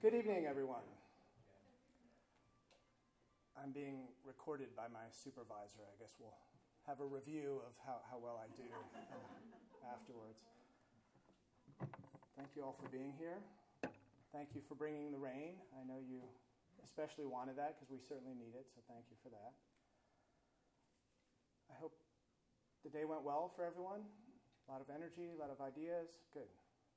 Good evening, everyone. I'm being recorded by my supervisor. I guess we'll have a review of how well I do afterwards. Thank you all for being here. Thank you for bringing the rain. I know you especially wanted that because we certainly need it, so thank you for that. I hope the day went well for everyone. A lot of energy, a lot of ideas. Good.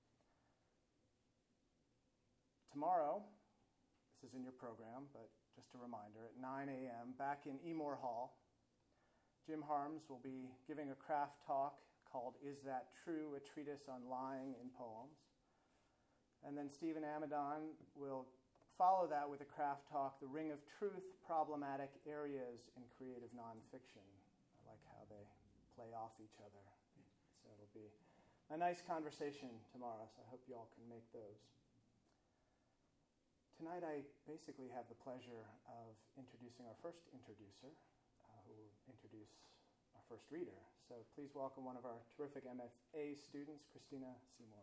Tomorrow, this is in your program, but just a reminder, at 9 a.m., back in Emore Hall, Jim Harms will be giving a craft talk called Is That True? A Treatise on Lying in Poems. And then Stephen Amadon will follow that with a craft talk, The Ring of Truth, Problematic Areas in Creative Nonfiction. I like how they play off each other. So it'll be a nice conversation tomorrow, so I hope you all can make those. Tonight I basically have the pleasure of introducing our first introducer, who will introduce our first reader. So please welcome one of our terrific MFA students, Christina Seymour.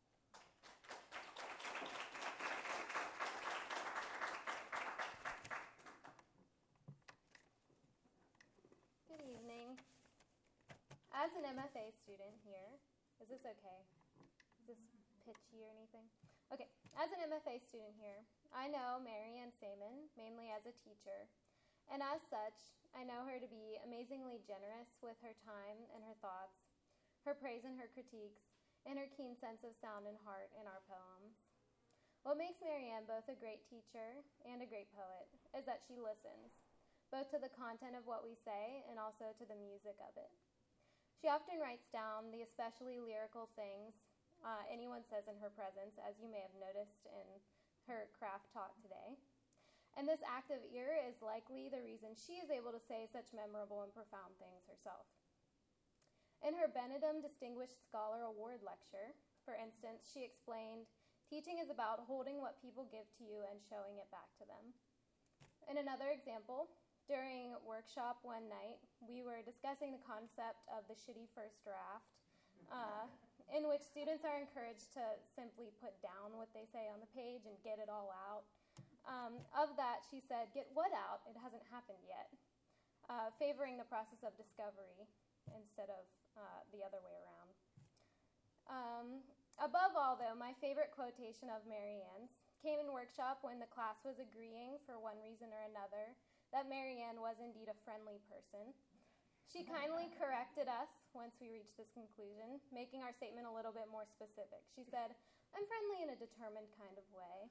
Good evening. As an MFA student here, is this okay? Is this pitchy or anything? Okay, as an MFA student here, I know Mary Ann Saman mainly as a teacher, and as such, I know her to be amazingly generous with her time and her thoughts, her praise and her critiques, and her keen sense of sound and heart in our poems. What makes Mary Ann both a great teacher and a great poet is that she listens, both to the content of what we say and also to the music of it. She often writes down the especially lyrical things anyone says in her presence, as you may have noticed in her craft talk today. And this active ear is likely the reason she is able to say such memorable and profound things herself. In her Benedum Distinguished Scholar Award lecture, for instance, she explained, teaching is about holding what people give to you and showing it back to them. In another example, during a workshop one night, we were discussing the concept of the shitty first draft, in which students are encouraged to simply put down what they say on the page and get it all out. Of that, she said, get what out? It hasn't happened yet, favoring the process of discovery instead of the other way around. Above all, though, my favorite quotation of Mary Ann's came in workshop when the class was agreeing, for one reason or another, that Mary Ann was indeed a friendly person. She kindly corrected us once we reached this conclusion, making our statement a little bit more specific. She said, I'm friendly in a determined kind of way.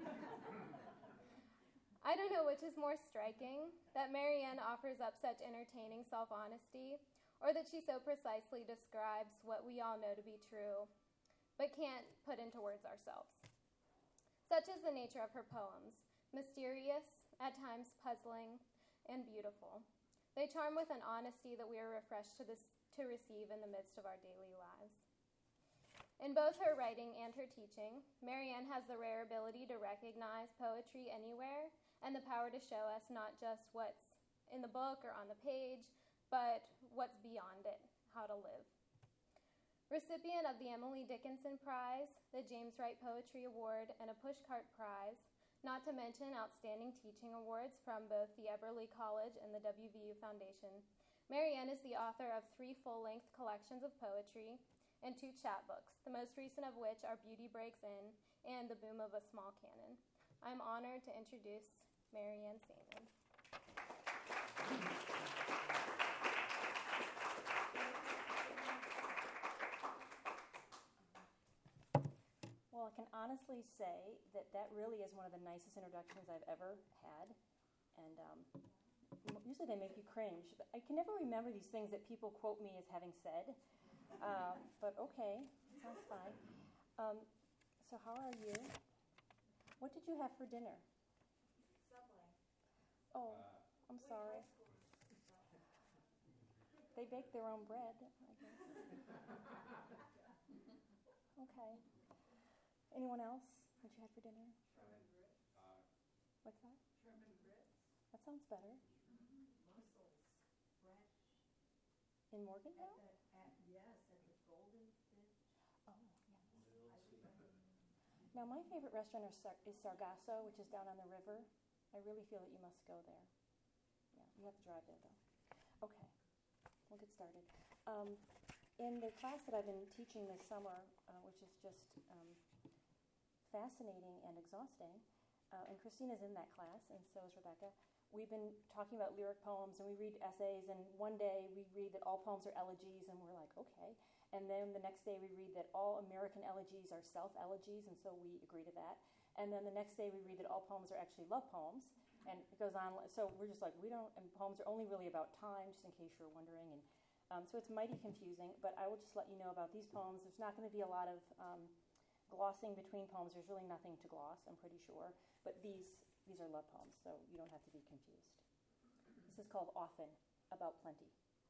I don't know which is more striking, that Mary Ann offers up such entertaining self-honesty, or that she so precisely describes what we all know to be true, but can't put into words ourselves. Such is the nature of her poems, mysterious, at times puzzling, and beautiful. They charm with an honesty that we are refreshed to receive in the midst of our daily lives. In both her writing and her teaching, Mary Ann has the rare ability to recognize poetry anywhere and the power to show us not just what's in the book or on the page, but what's beyond it, how to live. Recipient of the Emily Dickinson Prize, the James Wright Poetry Award, and a Pushcart Prize, not to mention outstanding teaching awards from both the Eberly College and the WVU Foundation, Mary Ann is the author of 3 full-length collections of poetry and 2 chapbooks, the most recent of which are Beauty Breaks In and The Boom of a Small Cannon. I'm honored to introduce Mary Ann Saman. Well, I can honestly say that really is one of the nicest introductions I've ever had, and usually they make you cringe. But I can never remember these things that people quote me as having said, but okay, sounds fine. So how are you? What did you have for dinner? Subway. Oh, I'm sorry. They bake their own bread, I guess. Okay. Anyone else? What you had for dinner? Shrimp and grits. What's that? Shrimp and grits. That sounds better. Mussels. Fresh. In Morgantown? Yes, at the Golden Fish. Oh, yes. Now, my favorite restaurant is Sargasso, which is down on the river. I really feel that you must go there. Yeah, you have to drive there, though. Okay, we'll get started. In the class that I've been teaching this summer, which is just fascinating and exhausting, and Christina's in that class, and so is Rebecca, we've been talking about lyric poems, and we read essays, and one day we read that all poems are elegies, and we're like, okay. And then the next day we read that all American elegies are self-elegies, and so we agree to that. And then the next day we read that all poems are actually love poems, and it goes on. So we're just like, and poems are only really about time, just in case you're wondering. And so it's mighty confusing, but I will just let you know about these poems. There's not going to be a lot of glossing between poems. There's really nothing to gloss, I'm pretty sure. But these are love poems, so you don't have to be confused. This is called Often, About Plenty.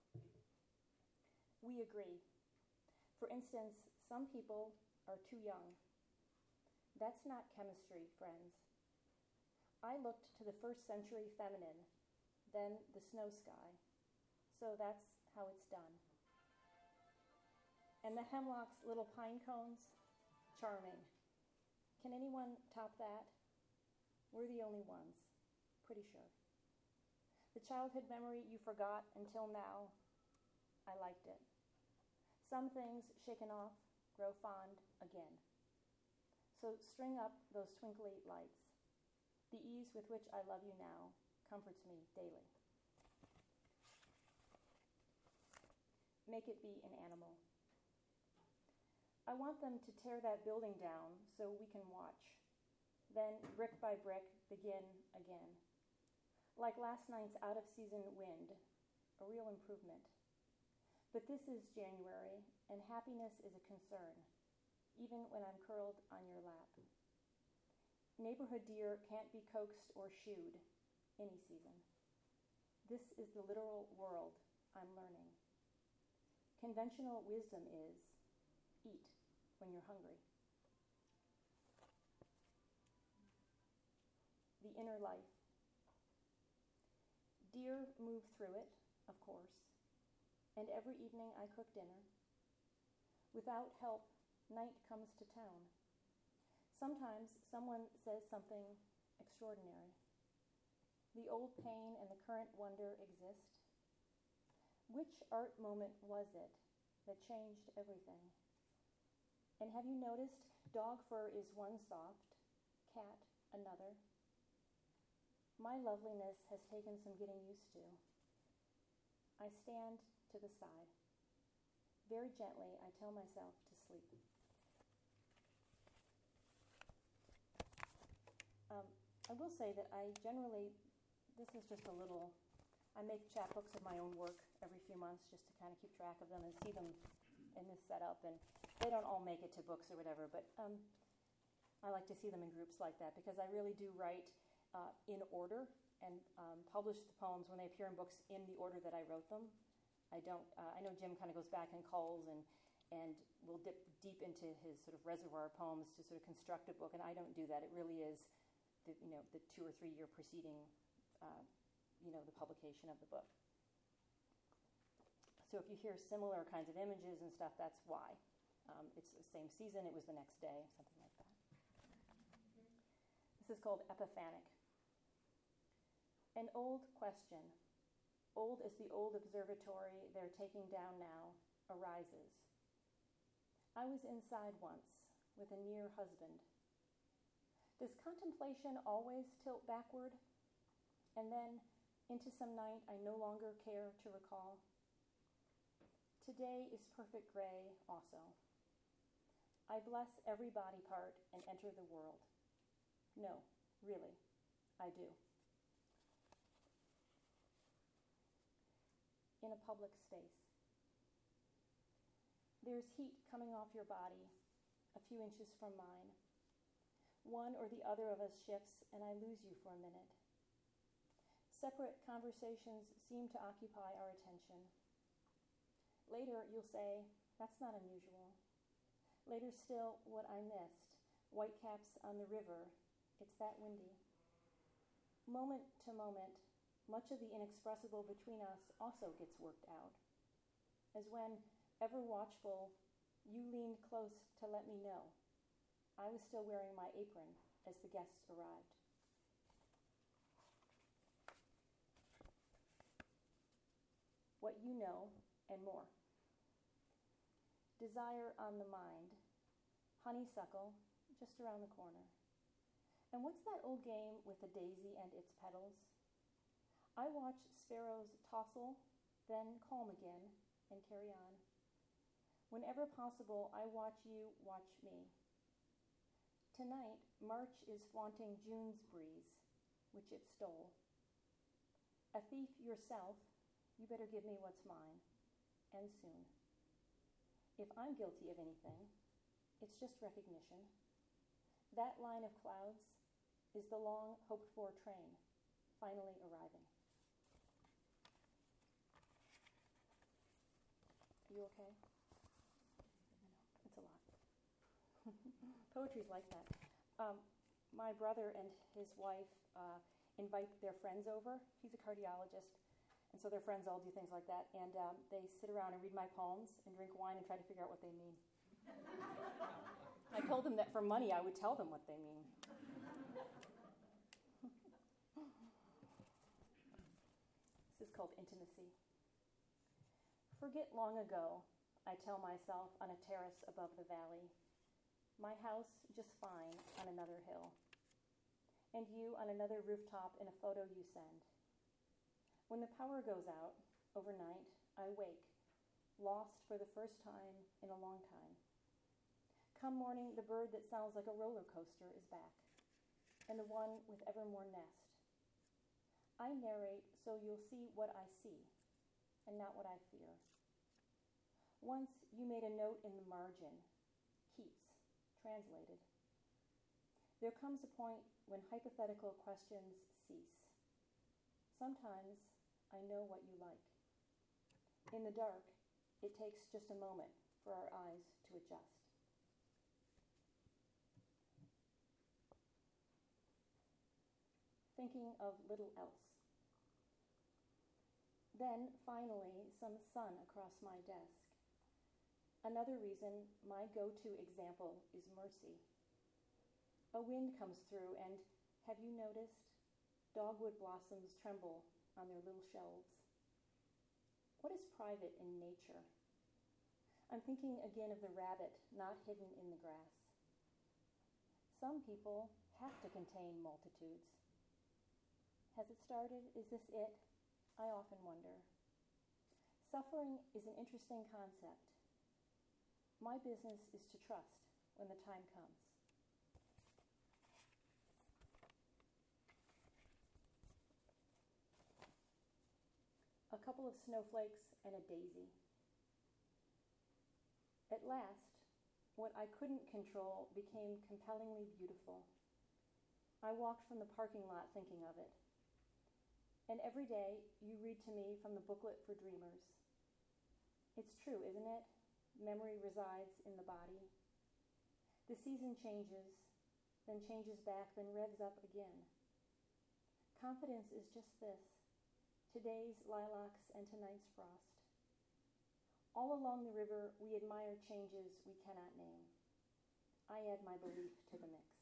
We agree. For instance, some people are too young. That's not chemistry, friends. I looked to the first century feminine, then the snow sky. So that's how it's done. And the hemlock's little pine cones, charming. Can anyone top that? We're the only ones, pretty sure. The childhood memory you forgot until now, I liked it. Some things shaken off grow fond again. So string up those twinkly lights. The ease with which I love you now comforts me daily. Make it be an animal. I want them to tear that building down so we can watch. Then, brick by brick, begin again. Like last night's out-of-season wind, a real improvement. But this is January, and happiness is a concern, even when I'm curled on your lap. Neighborhood deer can't be coaxed or shooed any season. This is the literal world I'm learning. Conventional wisdom is eat when you're hungry. The inner life. Deer move through it, of course, and every evening I cook dinner. Without help, night comes to town. Sometimes someone says something extraordinary. The old pain and the current wonder exist. Which art moment was it that changed everything? And have you noticed dog fur is one soft, cat another? My loveliness has taken some getting used to. I stand to the side. Very gently, I tell myself to sleep. I will say that I generally, this is just a little, I make chapbooks of my own work every few months just to kind of keep track of them and see them in this setup. And they don't all make it to books or whatever, but I like to see them in groups like that because I really do write in order and publish the poems when they appear in books in the order that I wrote them. I don't. I know Jim kind of goes back and culls and will dip deep into his sort of reservoir poems to sort of construct a book, and I don't do that. It really is the 2 or 3 year preceding the publication of the book. So if you hear similar kinds of images and stuff, that's why. It's the same season. It was the next day, something like that. This is called Epiphanic. An old question, old as the old observatory they're taking down now, arises. I was inside once with a near husband. Does contemplation always tilt backward? And then into some night I no longer care to recall? Today is perfect gray also. I bless every body part and enter the world. No, really, I do. In a public space. There's heat coming off your body, a few inches from mine. One or the other of us shifts, and I lose you for a minute. Separate conversations seem to occupy our attention. Later, you'll say, that's not unusual. Later still, what I missed, whitecaps on the river, it's that windy. Moment to moment, much of the inexpressible between us also gets worked out. As when, ever watchful, you leaned close to let me know. I was still wearing my apron as the guests arrived. What you know and more. Desire on the mind. Honeysuckle just around the corner. And what's that old game with the daisy and its petals? I watch sparrows tossle, then calm again, and carry on. Whenever possible, I watch you watch me. Tonight, March is flaunting June's breeze, which it stole. A thief yourself, you better give me what's mine, and soon. If I'm guilty of anything, it's just recognition. That line of clouds is the long hoped-for train finally arriving. You okay? It's a lot. Poetry's like that. My brother and his wife invite their friends over. He's a cardiologist, and so their friends all do things like that. And they sit around and read my poems and drink wine and try to figure out what they mean. I told them that for money I would tell them what they mean. This is called intimacy. Forget long ago, I tell myself on a terrace above the valley. My house just fine on another hill. And you on another rooftop in a photo you send. When the power goes out, overnight, I wake, lost for the first time in a long time. Come morning, the bird that sounds like a roller coaster is back, and the one with evermore nest. I narrate so you'll see what I see, and not what I fear. Once you made a note in the margin, Keats, translated. There comes a point when hypothetical questions cease. Sometimes I know what you like. In the dark, it takes just a moment for our eyes to adjust. Thinking of little else. Then, finally, some sun across my desk. Another reason my go-to example is mercy. A wind comes through and, have you noticed, dogwood blossoms tremble on their little shelves. What is private in nature? I'm thinking again of the rabbit not hidden in the grass. Some people have to contain multitudes. Has it started? Is this it? I often wonder. Suffering is an interesting concept. My business is to trust when the time comes. A couple of snowflakes and a daisy. At last, what I couldn't control became compellingly beautiful. I walked from the parking lot thinking of it. And every day, you read to me from the booklet for dreamers. It's true, isn't it? Memory resides in the body. The season changes, then changes back, then revs up again. Confidence is just this, today's lilacs and tonight's frost. All along the river, we admire changes we cannot name. I add my belief to the mix.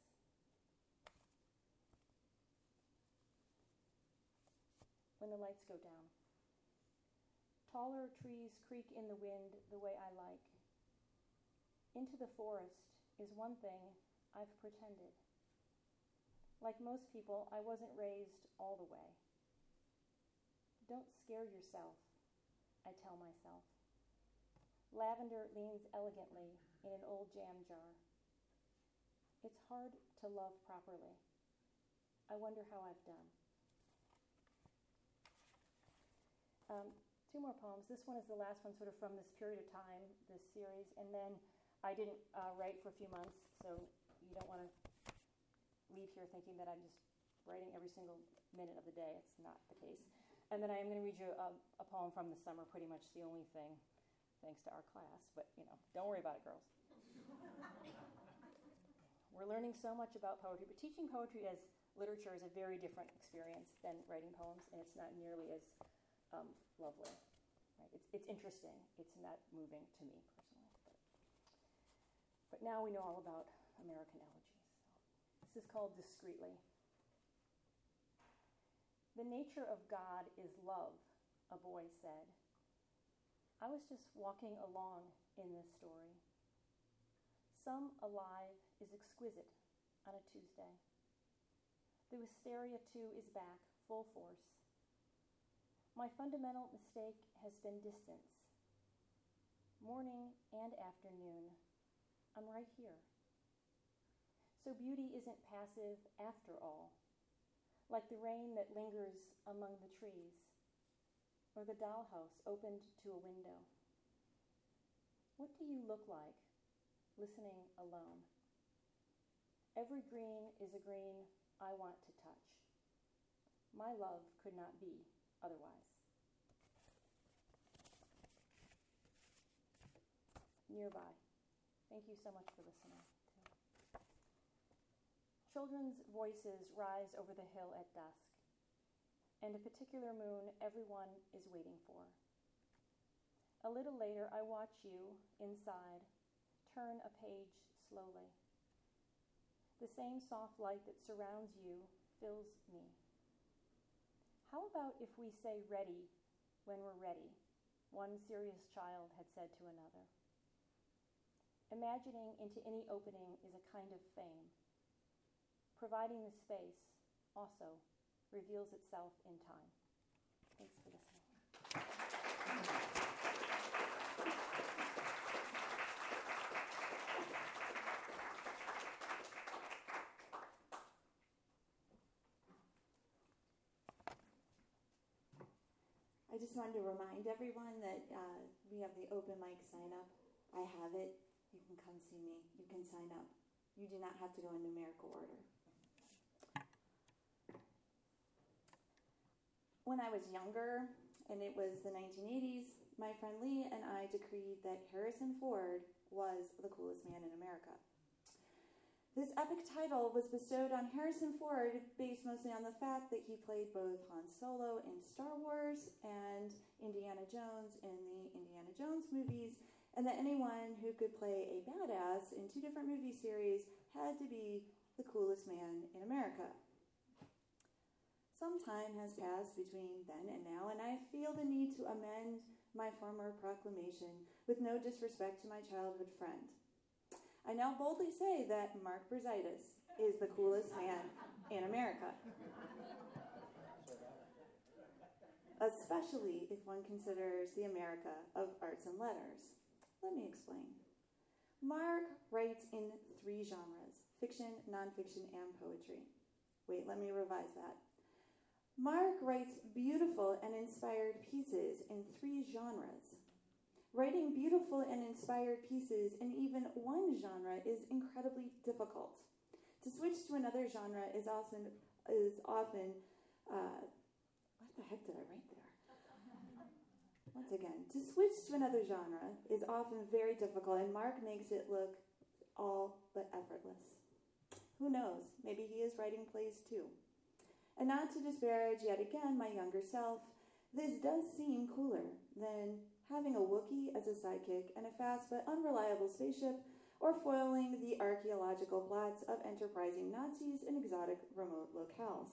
When the lights go down. Taller trees creak in the wind the way I like. Into the forest is one thing I've pretended. Like most people, I wasn't raised all the way. Don't scare yourself, I tell myself. Lavender leans elegantly in an old jam jar. It's hard to love properly. I wonder how I've done. Two more poems. This one is the last one sort of from this period of time, this series. And then I didn't write for a few months, so you don't want to leave here thinking that I'm just writing every single minute of the day. It's not the case. And then I am going to read you a poem from the summer, pretty much the only thing, thanks to our class. But, don't worry about it, girls. We're learning so much about poetry, but teaching poetry as literature is a very different experience than writing poems, and it's not nearly as lovely. Right? It's interesting. It's not moving to me personally. But now we know all about American elegies. This is called Discreetly. The nature of God is love, a boy said. I was just walking along in this story. Some alive is exquisite on a Tuesday. The wisteria, too, is back, full force. My fundamental mistake has been distance. Morning and afternoon, I'm right here. So beauty isn't passive after all, like the rain that lingers among the trees, or the dollhouse opened to a window. What do you look like, listening alone? Every green is a green I want to touch. My love could not be otherwise. Nearby. Thank you so much for listening. Children's voices rise over the hill at dusk, and a particular moon everyone is waiting for. A little later, I watch you, inside, turn a page slowly. The same soft light that surrounds you fills me. How about if we say ready when we're ready, one serious child had said to another. Imagining into any opening is a kind of fame. Providing the space also reveals itself in time. Thanks for listening. I just wanted to remind everyone that we have the open mic sign up. I have it. You can come see me. You can sign up. You do not have to go in numerical order. When I was younger, and it was the 1980s, my friend Lee and I decreed that Harrison Ford was the coolest man in America. This epic title was bestowed on Harrison Ford based mostly on the fact that he played both Han Solo in Star Wars and Indiana Jones in the Indiana Jones movies, and that anyone who could play a badass in 2 different movie series had to be the coolest man in America. Some time has passed between then and now, and I feel the need to amend my former proclamation with no disrespect to my childhood friend. I now boldly say that Mark Brzaitis is the coolest man in America. Especially if one considers the America of arts and letters. Let me explain. Mark writes in 3 genres: fiction, nonfiction, and poetry. Wait, let me revise that. Mark writes beautiful and inspired pieces in 3 genres. Writing beautiful and inspired pieces in even one genre is incredibly difficult. To switch to another genre is often what the heck did I write there? Once again, to switch to another genre is often very difficult, and Mark makes it look all but effortless. Who knows? Maybe he is writing plays too. And not to disparage yet again my younger self, this does seem cooler than having a Wookiee as a sidekick and a fast but unreliable spaceship, or foiling the archaeological plots of enterprising Nazis in exotic remote locales.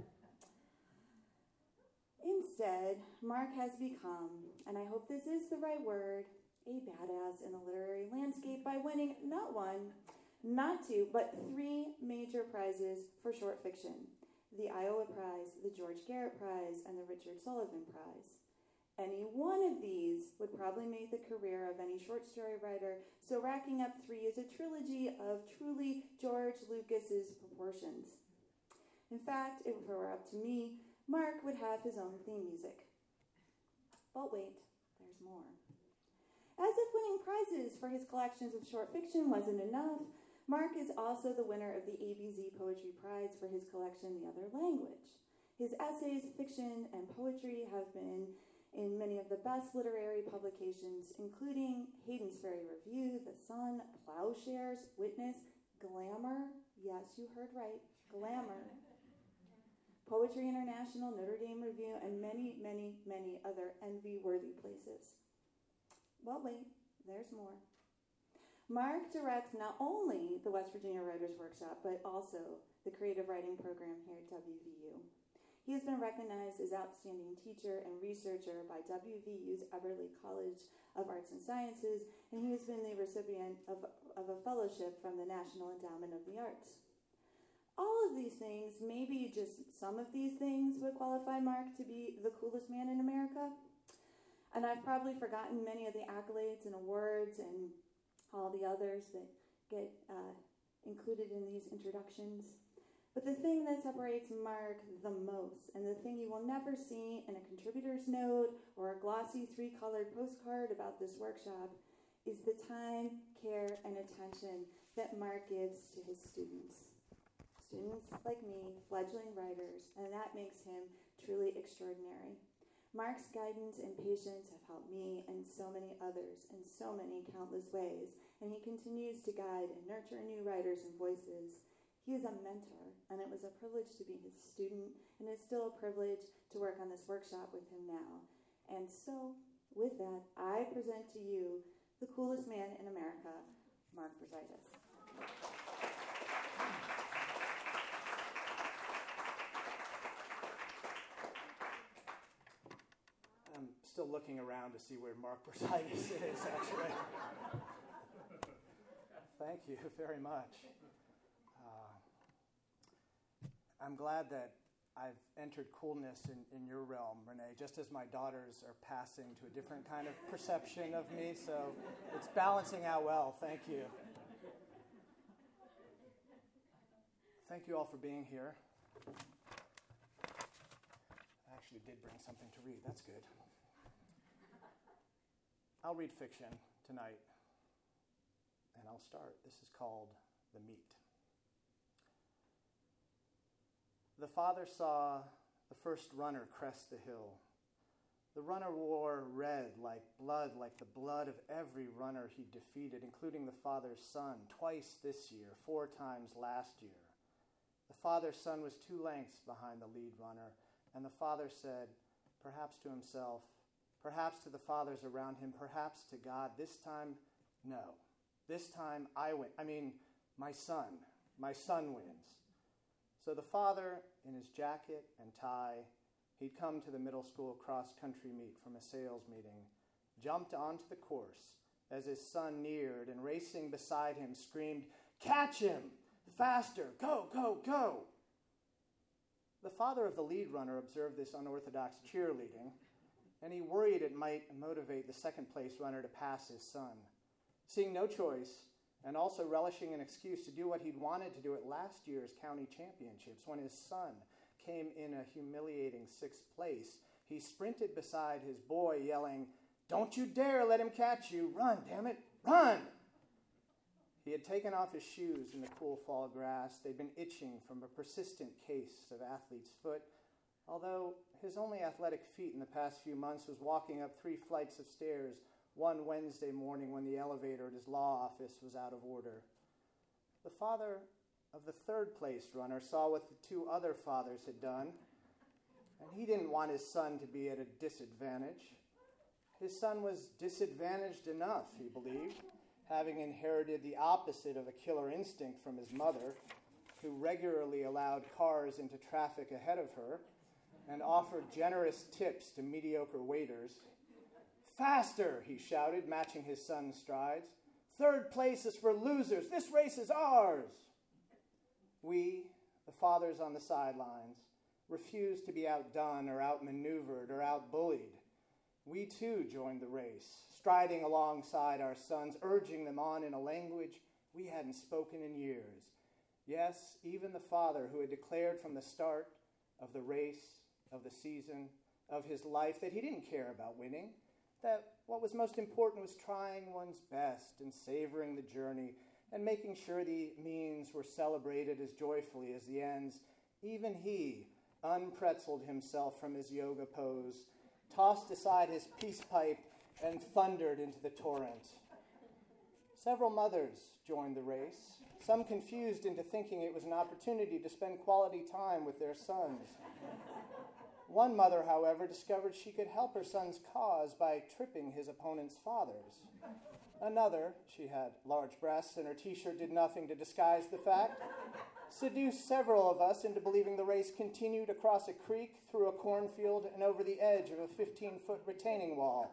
Instead, Mark has become, and I hope this is the right word, a badass in the literary landscape by winning not 1, not 2, but 3 major prizes for short fiction: the Iowa Prize, the George Garrett Prize, and the Richard Sullivan Prize. Any one of these would probably make the career of any short story writer, so racking up 3 is a trilogy of truly George Lucas's proportions. In fact, if it were up to me, Mark would have his own theme music. But wait, there's more. As if winning prizes for his collections of short fiction wasn't enough, Mark is also the winner of the ABZ Poetry Prize for his collection, The Other Language. His essays, fiction, and poetry have been in many of the best literary publications, including Hayden's Ferry Review, The Sun, Plowshares, Witness, Glamour, yes, you heard right, Glamour, Poetry International, Notre Dame Review, and many, many, many other envy-worthy places. Well, wait, there's more. Mark directs not only the West Virginia Writers Workshop, but also the creative writing program here at WVU. He has been recognized as outstanding teacher and researcher by WVU's Eberly College of Arts and Sciences, and he has been the recipient of a fellowship from the National Endowment of the Arts. All of these things, maybe just some of these things, would qualify Mark to be the coolest man in America. And I've probably forgotten many of the accolades and awards and all the others that get included in these introductions. But the thing that separates Mark the most, and the thing you will never see in a contributor's note or a glossy 3-colored postcard about this workshop, is the time, care, and attention that Mark gives to his students. Students like me, fledgling writers, and that makes him truly extraordinary. Mark's guidance and patience have helped me and so many others in so many countless ways, and he continues to guide and nurture new writers and voices. He is a mentor, and it was a privilege to be his student, and it's still a privilege to work on this workshop with him now. And so, with that, I present to you the coolest man in America, Mark Brzaitis. I'm still looking around to see where Mark Brzaitis is, actually. Thank you very much. I'm glad that I've entered coolness in your realm, Renee, just as my daughters are passing to a different kind of perception of me, so it's balancing out well. Thank you. Thank you all for being here. I actually did bring something to read. That's good. I'll read fiction tonight, and I'll start. This is called The Meet. The father saw the first runner crest the hill. The runner wore red like the blood of every runner he defeated, including the father's son, twice this year, 4 times last year. The father's son was 2 lengths behind the lead runner, and the father said, perhaps to himself, perhaps to the fathers around him, perhaps to God, this time, no. This time I win. My son wins. So the father, in his jacket and tie, he'd come to the middle school cross-country meet from a sales meeting, jumped onto the course as his son neared and racing beside him screamed, "Catch him! Faster! Go, go, go!" The father of the lead runner observed this unorthodox cheerleading, and he worried it might motivate the second-place runner to pass his son. Seeing no choice, and also relishing an excuse to do what he'd wanted to do at last year's county championships, when his son came in a humiliating 6th place, he sprinted beside his boy, yelling, "Don't you dare let him catch you! Run, damn it, run!" He had taken off his shoes in the cool fall grass. They'd been itching from a persistent case of athlete's foot, although his only athletic feat in the past few months was walking up 3 flights of stairs one Wednesday morning when the elevator at his law office was out of order. The father of the 3rd-place runner saw what the 2 other fathers had done, and he didn't want his son to be at a disadvantage. His son was disadvantaged enough, he believed, having inherited the opposite of a killer instinct from his mother, who regularly allowed cars into traffic ahead of her and offered generous tips to mediocre waiters. "Faster," he shouted, matching his son's strides. "3rd place is for losers. This race is ours." We, the fathers on the sidelines, refused to be outdone or outmaneuvered or outbullied. We too joined the race, striding alongside our sons, urging them on in a language we hadn't spoken in years. Yes, even the father who had declared from the start of the race, of the season, of his life, that he didn't care about winning, that what was most important was trying one's best and savoring the journey and making sure the means were celebrated as joyfully as the ends. Even he unpretzeled himself from his yoga pose, tossed aside his peace pipe, and thundered into the torrent. Several mothers joined the race, some confused into thinking it was an opportunity to spend quality time with their sons. One mother, however, discovered she could help her son's cause by tripping his opponent's fathers. Another, she had large breasts and her t-shirt did nothing to disguise the fact, seduced several of us into believing the race continued across a creek, through a cornfield, and over the edge of a 15-foot retaining wall.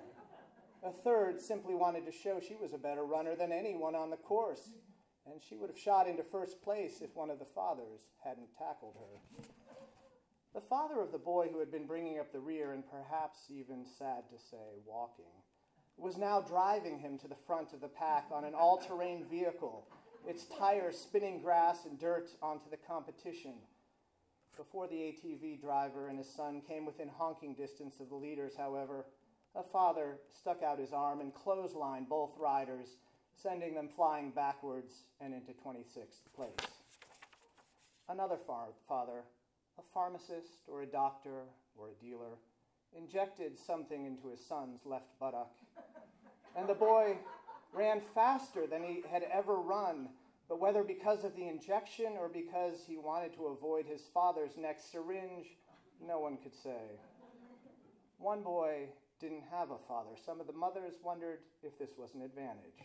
A third simply wanted to show she was a better runner than anyone on the course, and she would have shot into first place if one of the fathers hadn't tackled her. The father of the boy who had been bringing up the rear, and perhaps even, sad to say, walking, was now driving him to the front of the pack on an all-terrain vehicle, its tires spinning grass and dirt onto the competition. Before the ATV driver and his son came within honking distance of the leaders, however, a father stuck out his arm and clotheslined both riders, sending them flying backwards and into 26th place. Another father, a pharmacist or a doctor or a dealer, injected something into his son's left buttock, and the boy ran faster than he had ever run, but whether because of the injection or because he wanted to avoid his father's next syringe, no one could say. One boy didn't have a father. Some of the mothers wondered if this was an advantage.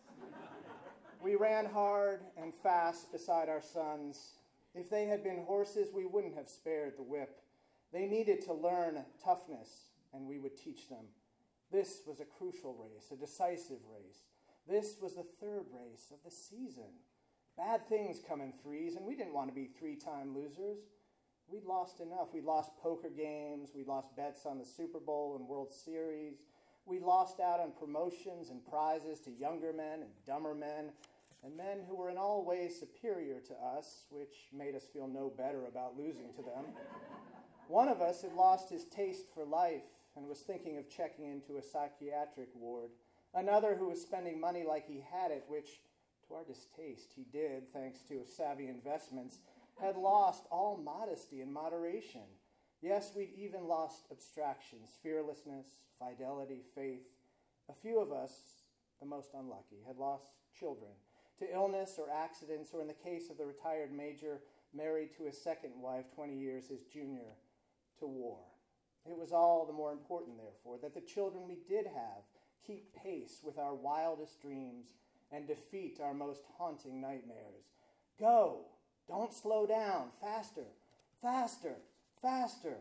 We ran hard and fast beside our sons. If they had been horses, we wouldn't have spared the whip. They needed to learn toughness, and we would teach them. This was a crucial race, a decisive race. This was the third race of the season. Bad things come in threes, and we didn't want to be three-time losers. We'd lost enough. We'd lost poker games. We'd lost bets on the Super Bowl and World Series. We lost out on promotions and prizes to younger men and dumber men, and men who were in all ways superior to us, which made us feel no better about losing to them. One of us had lost his taste for life and was thinking of checking into a psychiatric ward. Another who was spending money like he had it, which, to our distaste, he did, thanks to savvy investments, had lost all modesty and moderation. Yes, we'd even lost abstractions, fearlessness, fidelity, faith. A few of us, the most unlucky, had lost children to illness or accidents, or in the case of the retired major, married to his second wife, 20 years his junior, to war. It was all the more important, therefore, that the children we did have keep pace with our wildest dreams and defeat our most haunting nightmares. Go! Don't slow down! Faster! Faster! Faster!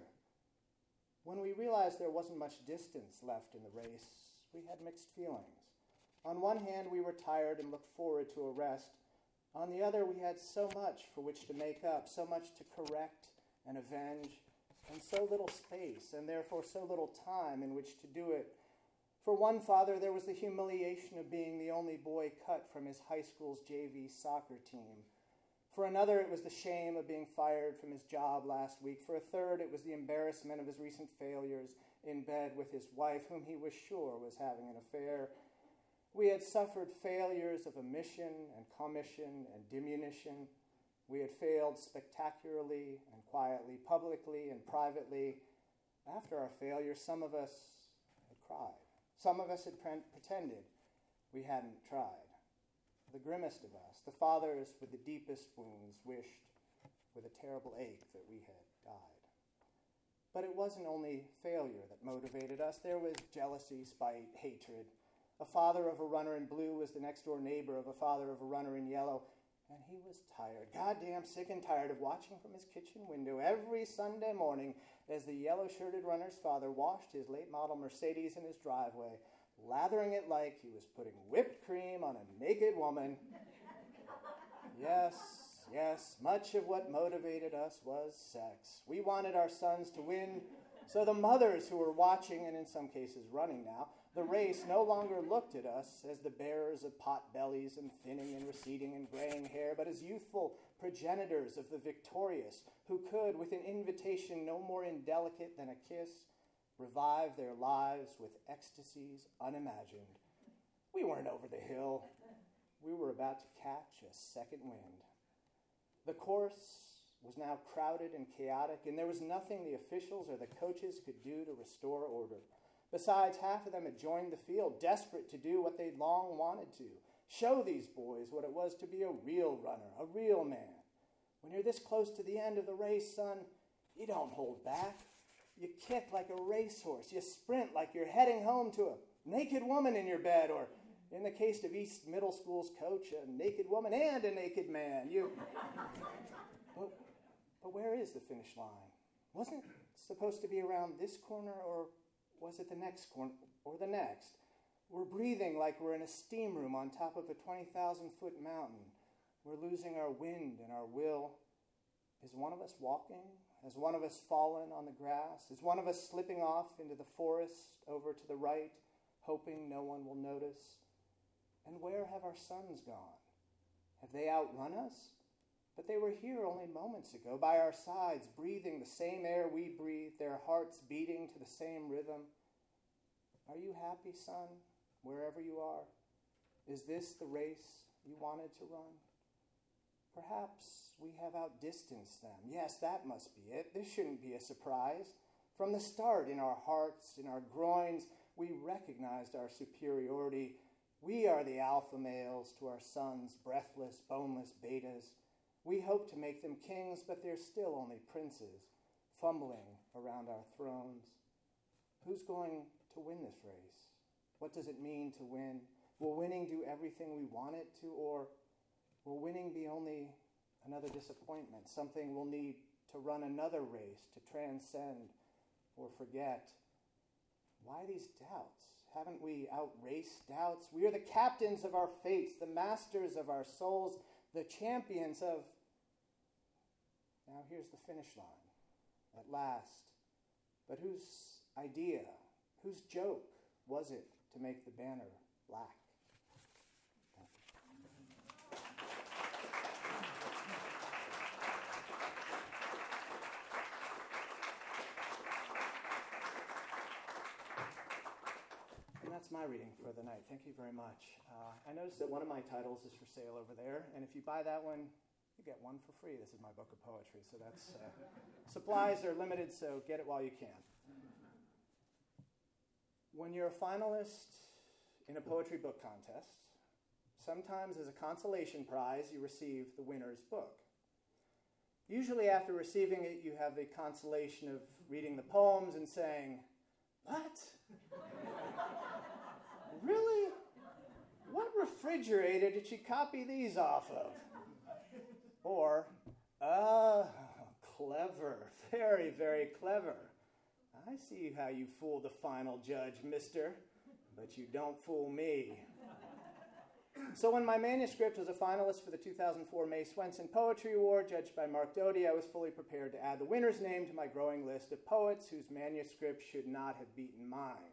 When we realized there wasn't much distance left in the race, we had mixed feelings. On one hand, we were tired and looked forward to a rest. On the other, we had so much for which to make up, so much to correct and avenge, and so little space, and therefore so little time in which to do it. For one father, there was the humiliation of being the only boy cut from his high school's JV soccer team. For another, it was the shame of being fired from his job last week. For a third, it was the embarrassment of his recent failures in bed with his wife, whom he was sure was having an affair. We had suffered failures of omission and commission and diminution. We had failed spectacularly and quietly, publicly and privately. After our failure, some of us had cried. Some of us had pretended we hadn't tried. The grimmest of us, the fathers with the deepest wounds, wished with a terrible ache that we had died. But it wasn't only failure that motivated us. There was jealousy, spite, hatred. A father of a runner in blue was the next-door neighbor of a father of a runner in yellow, and he was tired, goddamn sick and tired of watching from his kitchen window every Sunday morning as the yellow-shirted runner's father washed his late-model Mercedes in his driveway, lathering it like he was putting whipped cream on a naked woman. Yes, much of what motivated us was sex. We wanted our sons to win, so the mothers who were watching, and in some cases running now, the race no longer looked at us as the bearers of pot bellies and thinning and receding and graying hair, but as youthful progenitors of the victorious who could, with an invitation no more indelicate than a kiss, revive their lives with ecstasies unimagined. We weren't over the hill. We were about to catch a second wind. The course was now crowded and chaotic, and there was nothing the officials or the coaches could do to restore order. Besides, half of them had joined the field, desperate to do what they'd long wanted to, show these boys what it was to be a real runner, a real man. When you're this close to the end of the race, son, you don't hold back. You kick like a racehorse. You sprint like you're heading home to a naked woman in your bed, or in the case of East Middle School's coach, a naked woman and a naked man. But where is the finish line? Wasn't it supposed to be around this corner, or was it the next corner, or the next? We're breathing like we're in a steam room on top of a 20,000-foot mountain. We're losing our wind and our will. Is one of us walking? Has one of us fallen on the grass? Is one of us slipping off into the forest over to the right, hoping no one will notice? And where have our sons gone? Have they outrun us? But they were here only moments ago, by our sides, breathing the same air we breathe, their hearts beating to the same rhythm. Are you happy, son, wherever you are? Is this the race you wanted to run? Perhaps we have outdistanced them. Yes, that must be it. This shouldn't be a surprise. From the start, in our hearts, in our groins, we recognized our superiority. We are the alpha males to our sons, breathless, boneless betas. We hope to make them kings, but they're still only princes, fumbling around our thrones. Who's going to win this race? What does it mean to win? Will winning do everything we want it to, or will winning be only another disappointment, something we'll need to run another race, to transcend or forget? Why these doubts? Haven't we outraced doubts? We are the captains of our fates, the masters of our souls, the champions of... Now here's the finish line, at last. But whose idea, whose joke was it to make the banner black? That's my reading for the night. Thank you very much. I noticed that one of my titles is for sale over there, and if you buy that one, you get one for free. This is my book of poetry, so that's supplies are limited, so get it while you can. When you're a finalist in a poetry book contest, sometimes as a consolation prize, you receive the winner's book. Usually after receiving it, you have the consolation of reading the poems and saying, "What? Really? What refrigerator did she copy these off of?" Or, clever, very, very clever. I see how you fool the final judge, mister, but you don't fool me. So when my manuscript was a finalist for the 2004 May Swenson Poetry Award, judged by Mark Doty, I was fully prepared to add the winner's name to my growing list of poets whose manuscript should not have beaten mine.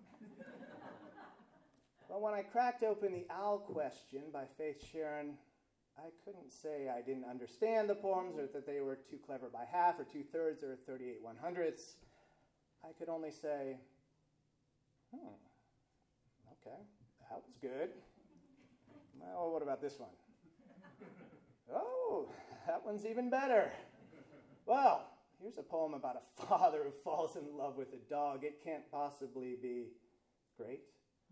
But when I cracked open The Owl Question by Faith Sharon, I couldn't say I didn't understand the poems, or that they were too clever by half, or 2/3, or 38 1/100ths. I could only say, okay, that was good. Well, what about this one? Oh, that one's even better. Well, here's a poem about a father who falls in love with a dog. It can't possibly be great.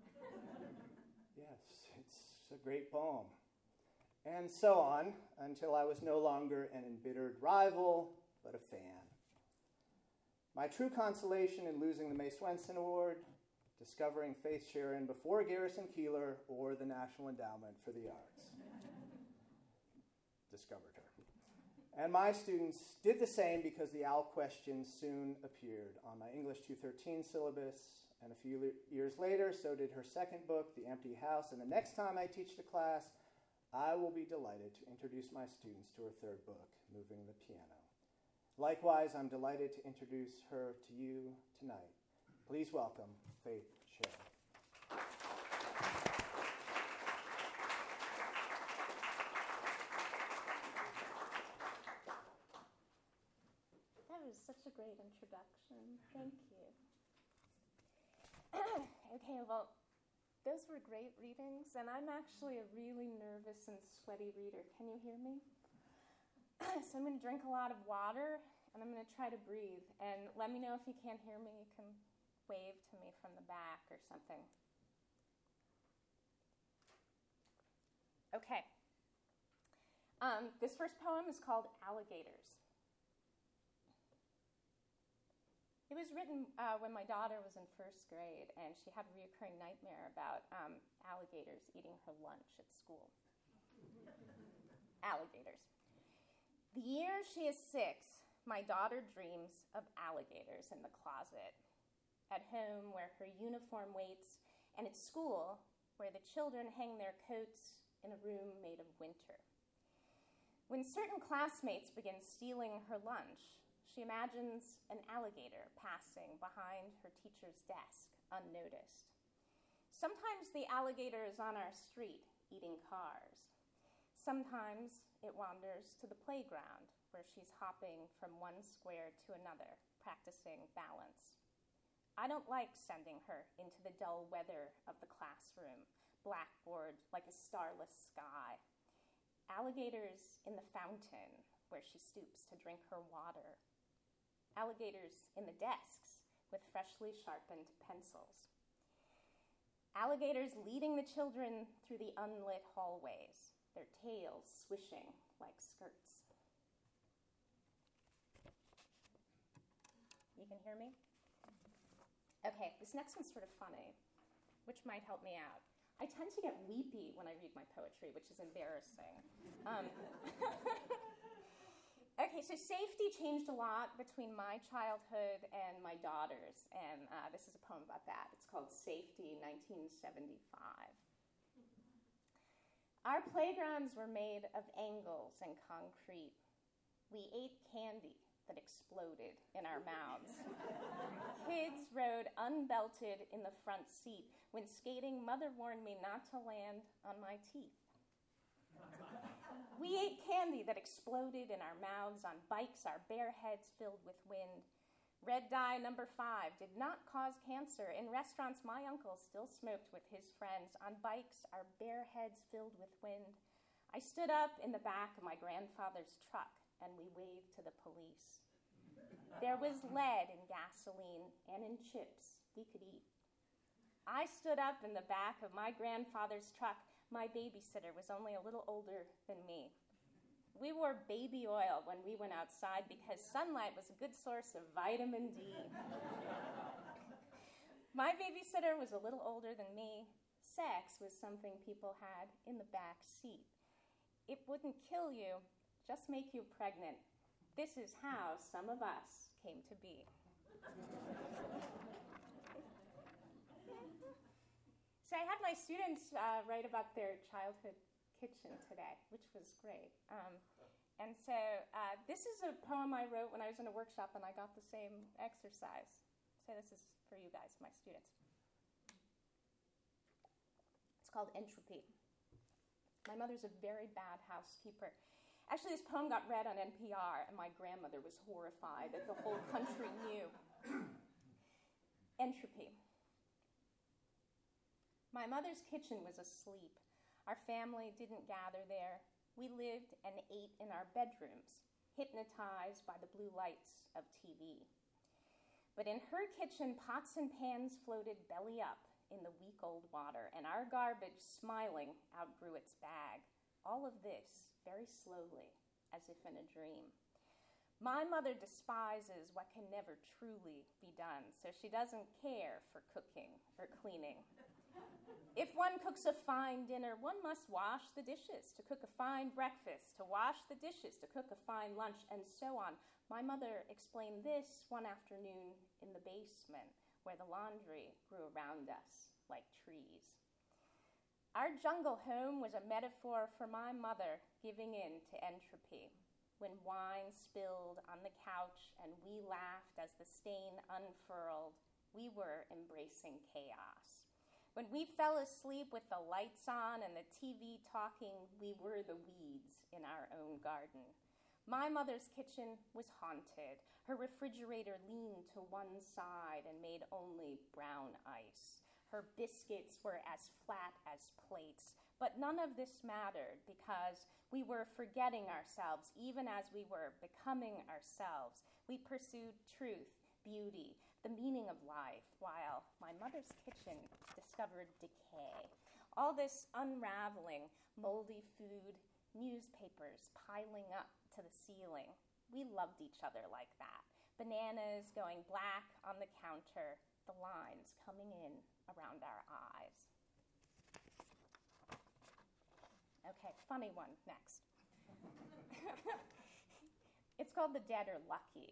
Yes, it's a great poem. And so on, until I was no longer an embittered rival, but a fan. My true consolation in losing the May Swenson Award, discovering Faith Sharon before Garrison Keillor or the National Endowment for the Arts. Discovered her. And my students did the same, because the Owl Question soon appeared on my English 213 syllabus. And a few years later, so did her second book, The Empty House. And the next time I teach the class, I will be delighted to introduce my students to her third book, Moving the Piano. Likewise, I'm delighted to introduce her to you tonight. Please welcome Faith Sharon. That was such a great introduction. Thank you. Okay, well, those were great readings, and I'm actually a really nervous and sweaty reader. Can you hear me? So I'm going to drink a lot of water, and I'm going to try to breathe. And let me know if you can't hear me. You can wave to me from the back or something. Okay. This first poem is called Alligators. It was written when my daughter was in first grade, and she had a recurring nightmare about alligators eating her lunch at school. Alligators. The year she is 6, my daughter dreams of alligators in the closet, at home where her uniform waits, and at school where the children hang their coats in a room made of winter. When certain classmates begin stealing her lunch, she imagines an alligator passing behind her teacher's desk, unnoticed. Sometimes the alligator is on our street, eating cars. Sometimes it wanders to the playground, where she's hopping from one square to another, practicing balance. I don't like sending her into the dull weather of the classroom, blackboard like a starless sky. Alligators in the fountain, where she stoops to drink her water. Alligators in the desks with freshly sharpened pencils. Alligators leading the children through the unlit hallways, their tails swishing like skirts. You can hear me? Okay, this next one's sort of funny, which might help me out. I tend to get weepy when I read my poetry, which is embarrassing. Okay, so safety changed a lot between my childhood and my daughter's, and this is a poem about that. It's called Safety, 1975. Our playgrounds were made of angles and concrete. We ate candy that exploded in our mouths. Kids rode unbelted in the front seat. When skating, Mother warned me not to land on my teeth. We ate candy that exploded in our mouths. On bikes, our bare heads filled with wind. Red dye number 5 did not cause cancer. In restaurants, my uncle still smoked with his friends. On bikes, our bare heads filled with wind. I stood up in the back of my grandfather's truck, and we waved to the police. There was lead in gasoline and in chips we could eat. I stood up in the back of my grandfather's truck. My babysitter was only a little older than me. We wore baby oil when we went outside because sunlight was a good source of vitamin D. My babysitter was a little older than me. Sex was something people had in the back seat. It wouldn't kill you, just make you pregnant. This is how some of us came to be. So I had my students write about their childhood kitchen today, which was great. And so this is a poem I wrote when I was in a workshop, and I got the same exercise. So this is for you guys, my students. It's called Entropy. My mother's a very bad housekeeper. Actually, this poem got read on NPR, and my grandmother was horrified that the whole country knew. Entropy. My mother's kitchen was asleep. Our family didn't gather there. We lived and ate in our bedrooms, hypnotized by the blue lights of TV. But in her kitchen, pots and pans floated belly up in the week-old water, and our garbage, smiling, outgrew its bag. All of this, very slowly, as if in a dream. My mother despises what can never truly be done, so she doesn't care for cooking or cleaning. If one cooks a fine dinner, one must wash the dishes to cook a fine breakfast, to wash the dishes to cook a fine lunch, and so on. My mother explained this one afternoon in the basement, where the laundry grew around us like trees. Our jungle home was a metaphor for my mother giving in to entropy. When wine spilled on the couch and we laughed as the stain unfurled, we were embracing chaos. When we fell asleep with the lights on and the TV talking, we were the weeds in our own garden. My mother's kitchen was haunted. Her refrigerator leaned to one side and made only brown ice. Her biscuits were as flat as plates. But none of this mattered because we were forgetting ourselves even as we were becoming ourselves. We pursued truth, beauty, the meaning of life, while my mother's kitchen discovered decay. All this unraveling, moldy food, newspapers piling up to the ceiling. We loved each other like that. bananas going black on the counter, the lines coming in around our eyes. Okay, funny one next. It's called The Dead Are Lucky.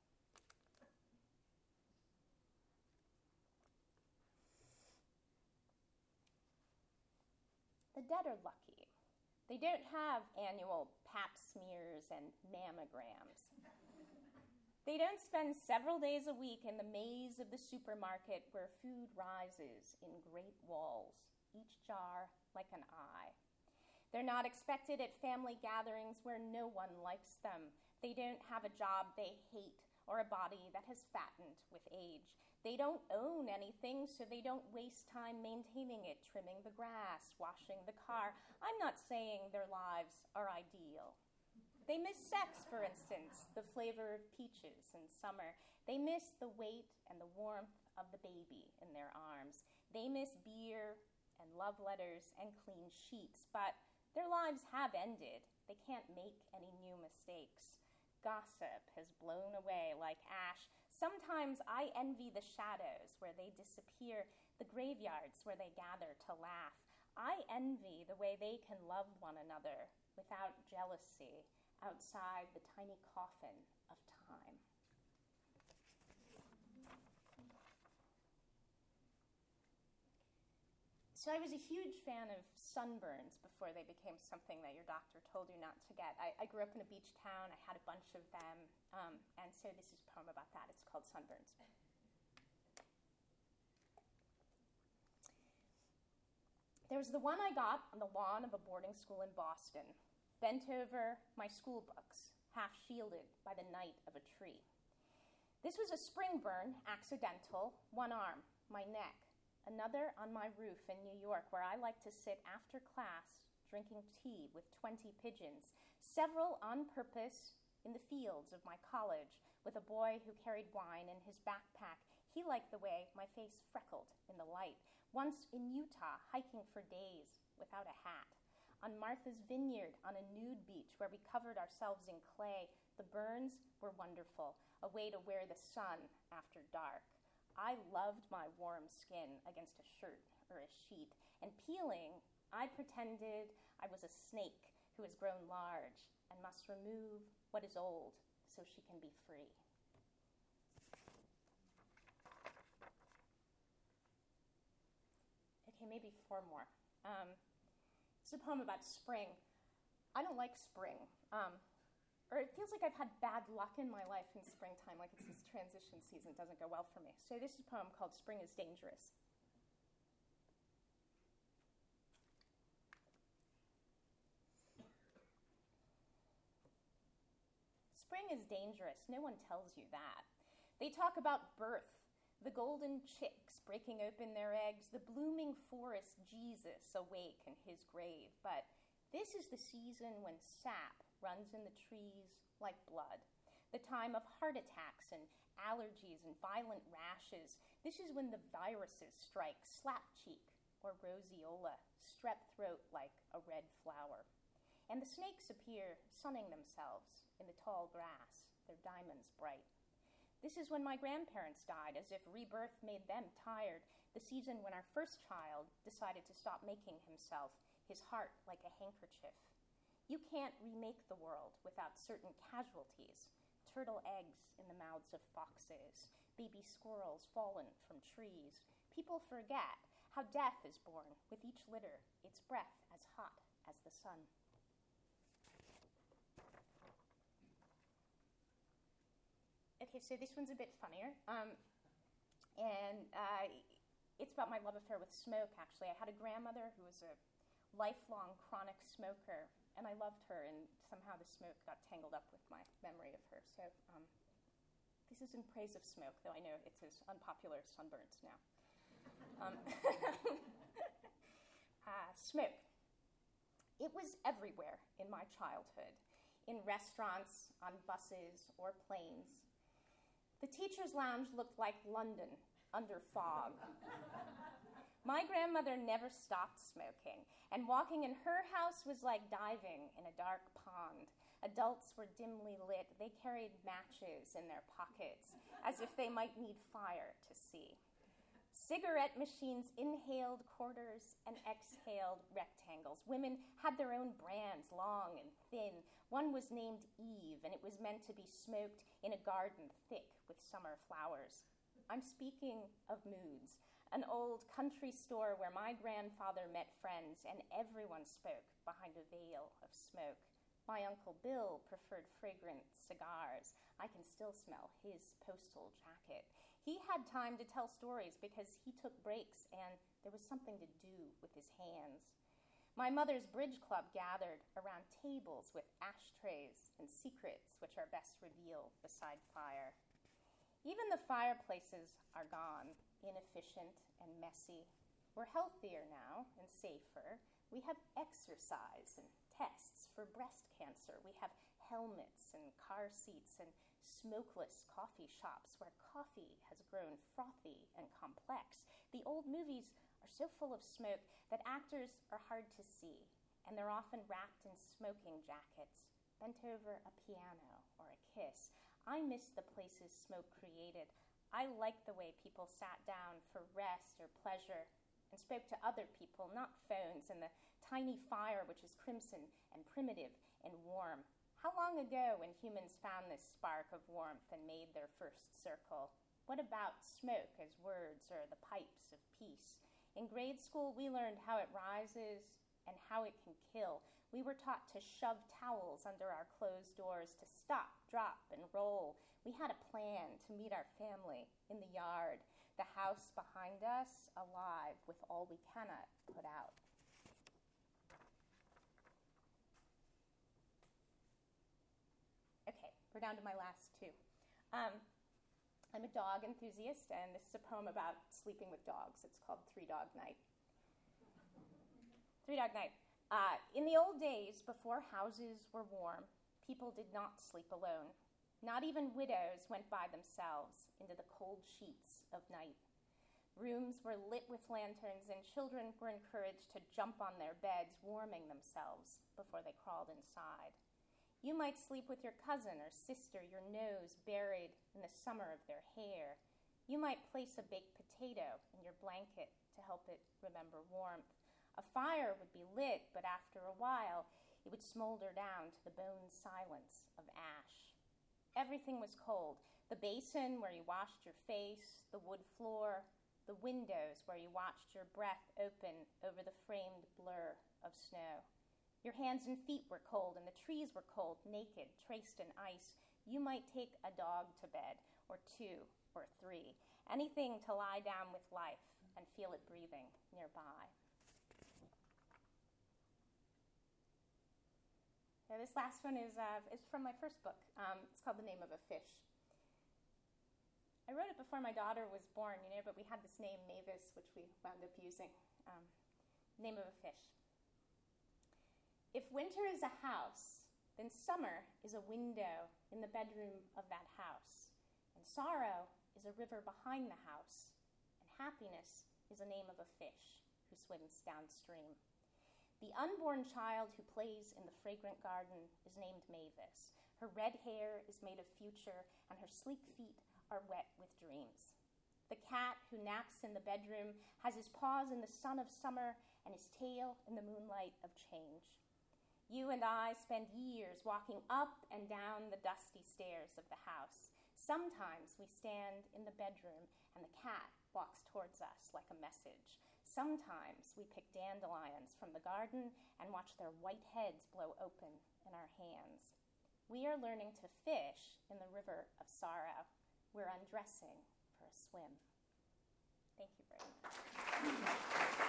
The dead are lucky. They don't have annual pap smears and mammograms. They don't spend several days a week in the maze of the supermarket where food rises in great walls, each jar like an eye. They're not expected at family gatherings where no one likes them. They don't have a job they hate or a body that has fattened with age. They don't own anything, so they don't waste time maintaining it, trimming the grass, washing the car. I'm not saying their lives are ideal. They miss sex, for instance, the flavor of peaches in summer. They miss the weight and the warmth of the baby in their arms. They miss beer and love letters and clean sheets, but their lives have ended. They can't make any new mistakes. Gossip has blown away like ash. Sometimes I envy the shadows where they disappear, the graveyards where they gather to laugh. I envy the way they can love one another without jealousy outside the tiny coffin of time. So I was a huge fan of sunburns before they became something that your doctor told you not to get. I grew up in a beach town. I had a bunch of them. And so this is a poem about that. It's called Sunburns. There was the one I got on the lawn of a boarding school in Boston, bent over my school books, half shielded by the night of a tree. This was a spring burn, accidental, one arm, my neck. Another on my roof in New York, where I like to sit after class drinking tea with 20 pigeons, several on purpose in the fields of my college, with a boy who carried wine in his backpack. He liked the way my face freckled in the light. Once in Utah, hiking for days without a hat. On Martha's Vineyard, on a nude beach where we covered ourselves in clay. The burns were wonderful, a way to wear the sun after dark. I loved my warm skin against a shirt or a sheet, and peeling, I pretended I was a snake who has grown large and must remove what is old so she can be free. Okay, maybe four more. It's a poem about spring. I don't like spring. Or it feels like I've had bad luck in my life in springtime, like it's this transition season, it doesn't go well for me. So this is a poem called Spring is Dangerous. Spring is dangerous, no one tells you that. They talk about birth, the golden chicks breaking open their eggs, the blooming forest Jesus awake in his grave. But this is the season when sap runs in the trees like blood. The time of heart attacks and allergies and violent rashes. This is when the viruses strike slap cheek or roseola, strep throat like a red flower. And the snakes appear sunning themselves in the tall grass, their diamonds bright. This is when my grandparents died, as if rebirth made them tired. The season when our first child decided to stop making himself, his heart like a handkerchief. You can't remake the world without certain casualties. Turtle eggs in the mouths of foxes, baby squirrels fallen from trees. People forget how death is born with each litter, its breath as hot as the sun. Okay, so this one's a bit funnier. It's about my love affair with smoke, actually. I had a grandmother who was a lifelong chronic smoker, and I loved her, and somehow the smoke got tangled up with my memory of her. So this is in praise of smoke, though I know it's as unpopular as sunburns now. Smoke. It was everywhere in my childhood, in restaurants, on buses, or planes. The teacher's lounge looked like London under fog. My grandmother never stopped smoking, and walking in her house was like diving in a dark pond. Adults were dimly lit. They carried matches in their pockets, as if they might need fire to see. Cigarette machines inhaled quarters and exhaled rectangles. Women had their own brands, long and thin. One was named Eve, and it was meant to be smoked in a garden thick with summer flowers. I'm speaking of Moods, an old country store where my grandfather met friends, and everyone spoke behind a veil of smoke. My Uncle Bill preferred fragrant cigars. I can still smell his postal jacket. He had time to tell stories because he took breaks and there was something to do with his hands. My mother's bridge club gathered around tables with ashtrays and secrets which are best revealed beside fire. Even the fireplaces are gone, inefficient and messy. We're healthier now and safer. We have exercise and tests for breast cancer. We have helmets and car seats and smokeless coffee shops where coffee has grown frothy and complex. The old movies are so full of smoke that actors are hard to see, and they're often wrapped in smoking jackets, bent over a piano or a kiss. I miss the places smoke created. I like the way people sat down for rest or pleasure and spoke to other people, not phones, and the tiny fire which is crimson and primitive and warm. How long ago when humans found this spark of warmth and made their first circle? What about smoke as words or the pipes of peace? In grade school, we learned how it rises and how it can kill. We were taught to shove towels under our closed doors, to stop, drop, and roll. We had a plan to meet our family in the yard, the house behind us alive with all we cannot put out. Okay, we're down to my last two. I'm a dog enthusiast, and this is a poem about sleeping with dogs. It's called 3 Dog Night. 3 Dog Night. In the old days, before houses were warm, people did not sleep alone. Not even widows went by themselves into the cold sheets of night. Rooms were lit with lanterns, and children were encouraged to jump on their beds, warming themselves before they crawled inside. You might sleep with your cousin or sister, your nose buried in the summer of their hair. You might place a baked potato in your blanket to help it remember warmth. A fire would be lit, but after a while, it would smolder down to the bone silence of ash. Everything was cold. The basin where you washed your face, the wood floor, the windows where you watched your breath open over the framed blur of snow. Your hands and feet were cold, and the trees were cold, naked, traced in ice. You might take a dog to bed, or 2 or 3, anything to lie down with life and feel it breathing nearby. Now, this last one is from my first book. It's called The Name of a Fish. I wrote it before my daughter was born, but we had this name, Mavis, which we wound up using. Name of a Fish. If winter is a house, then summer is a window in the bedroom of that house. And sorrow is a river behind the house. And happiness is a name of a fish who swims downstream. The unborn child who plays in the fragrant garden is named Mavis. Her red hair is made of future, and her sleek feet are wet with dreams. The cat who naps in the bedroom has his paws in the sun of summer and his tail in the moonlight of change. You and I spend years walking up and down the dusty stairs of the house. Sometimes we stand in the bedroom and the cat walks towards us like a message. Sometimes we pick dandelions from the garden and watch their white heads blow open in our hands. We are learning to fish in the river of sorrow. We're undressing for a swim. Thank you very much.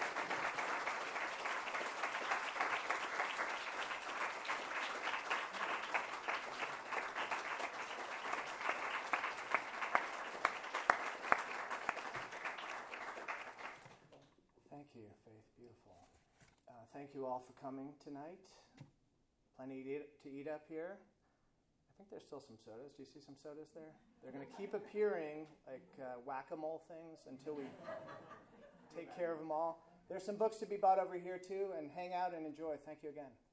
Thank you, Faith. Beautiful. Thank you all for coming tonight. Plenty to eat up here. I think there's still some sodas. Do you see some sodas there? They're going to keep appearing like whack-a-mole things until we take care of them all. There's some books to be bought over here too, and hang out and enjoy. Thank you again.